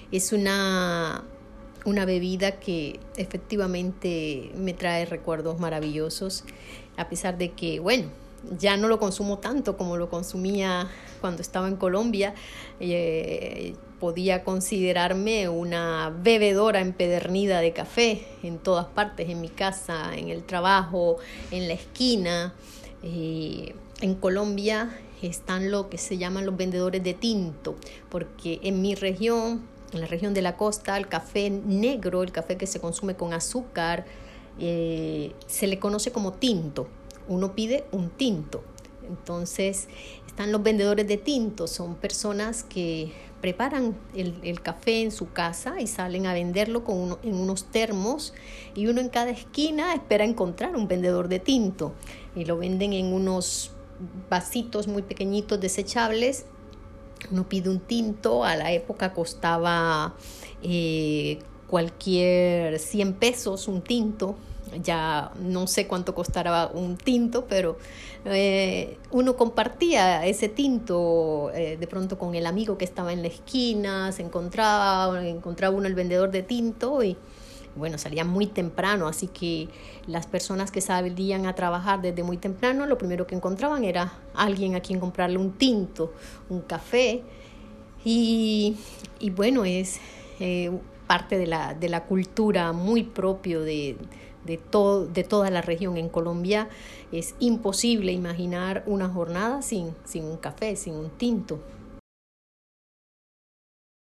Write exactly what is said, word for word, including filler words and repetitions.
Es una, una bebida que efectivamente me trae recuerdos maravillosos, a pesar de que, bueno, ya no lo consumo tanto como lo consumía cuando estaba en Colombia. Eh, podía considerarme una bebedora empedernida de café en todas partes, en mi casa, en el trabajo, en la esquina. Eh, en Colombia están lo que se llaman los vendedores de tinto, porque en mi región, en la región de la costa, el café negro, el café que se consume con azúcar, eh, se le conoce como tinto. Uno pide un tinto. Entonces están los vendedores de tinto, son personas que preparan el, el café en su casa y salen a venderlo con uno, en unos termos, y uno en cada esquina espera encontrar un vendedor de tinto y lo venden en unos vasitos muy pequeñitos desechables. Uno pide un tinto, a la época costaba eh, cualquier cien pesos un tinto. Ya no sé cuánto costaba un tinto, pero eh, uno compartía ese tinto eh, de pronto con el amigo que estaba en la esquina, se encontraba, encontraba uno el vendedor de tinto y bueno, salía muy temprano, así que las personas que salían a trabajar desde muy temprano, lo primero que encontraban era alguien a quien comprarle un tinto, un café, y, y bueno, es eh, parte de la, de la cultura muy propio de, de, to, de toda la región. En Colombia es imposible imaginar una jornada sin, sin un café, sin un tinto.